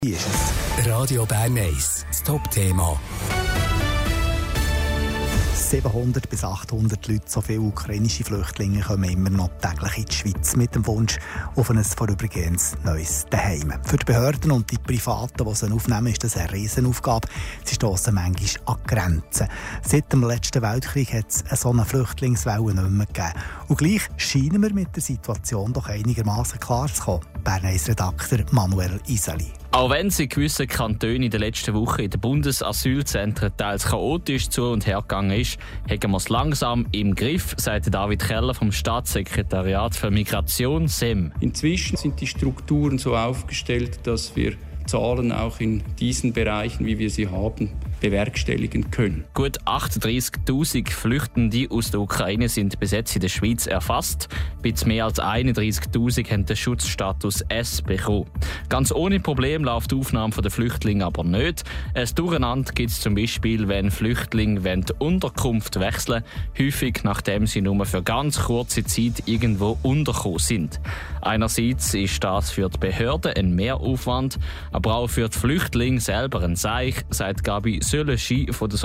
Wie ist es? Radio Bern 1, das Top-Thema. 700 bis 800 Leute, so viele ukrainische Flüchtlinge, kommen immer noch täglich in die Schweiz mit dem Wunsch auf ein vorübergehendes neues Zuhause. Für die Behörden und die Privaten, die sie aufnehmen, ist das eine Riesenaufgabe. Sie stossen manchmal an Grenzen. Seit dem letzten Weltkrieg hat es so eine Flüchtlingswelle nicht mehr gegeben. Und gleich scheinen wir mit der Situation doch einigermaßen klar zu kommen. Bern 1-Redakteur Manuel Iseli. Auch wenn es in gewissen Kantonen in der letzten Woche in den Bundesasylzentren teils chaotisch zu und her gegangen ist, haben wir es langsam im Griff, sagt David Keller vom Staatssekretariat für Migration SEM. Inzwischen sind die Strukturen so aufgestellt, dass wir Zahlen auch in diesen Bereichen, wie wir sie haben, bewerkstelligen können. Gut 38'000 Flüchtende aus der Ukraine sind bis jetzt in der Schweiz erfasst. Bis mehr als 31'000 haben den Schutzstatus S bekommen. Ganz ohne Problem läuft die Aufnahme der Flüchtlinge aber nicht. Ein Durcheinander gibt es zum Beispiel, wenn Flüchtlinge die Unterkunft wechseln, häufig nachdem sie nur für ganz kurze Zeit irgendwo untergekommen sind. Einerseits ist das für die Behörden ein Mehraufwand, aber auch für die Flüchtlinge selber ein Seich, sagt Gabi Söleschi von der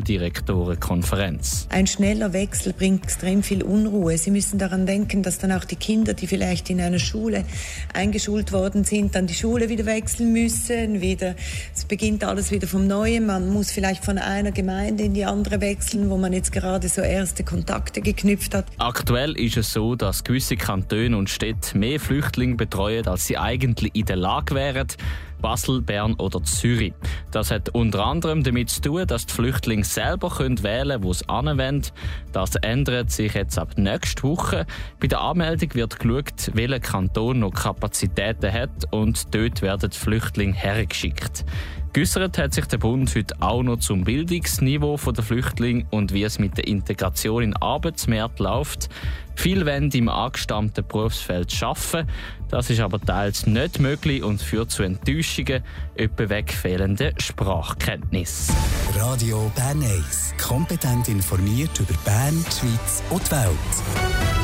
Sozialdirektorenkonferenz. Ein schneller Wechsel bringt extrem viel Unruhe. Sie müssen daran denken, dass dann auch die Kinder, die vielleicht in einer Schule eingeschult worden sind, dann die Schule wieder wechseln müssen. Es beginnt alles wieder vom Neuen. Man muss vielleicht von einer Gemeinde in die andere wechseln, wo man jetzt gerade so erste Kontakte geknüpft hat. Aktuell ist es so, dass gewisse Kantone und Städte mehr Flüchtlinge betreuen, als sie eigentlich in der Lage wären. Basel, Bern oder Zürich. Das hat unter anderem damit zu tun, dass die Flüchtlinge selber wählen können, wo sie hinwollen. Das ändert sich jetzt ab nächster Woche. Bei der Anmeldung wird geschaut, welcher Kanton noch Kapazitäten hat, und dort werden die Flüchtlinge hergeschickt. Geäussert hat sich der Bund heute auch noch zum Bildungsniveau der Flüchtlinge und wie es mit der Integration in den Arbeitsmarkt läuft. Viele wollen im angestammten Berufsfeld arbeiten. Das ist aber teils nicht möglich und führt zu Enttäuschungen, etwa wegen fehlender Sprachkenntnis. Radio Bern 1, kompetent informiert über Bern, die Schweiz und die Welt.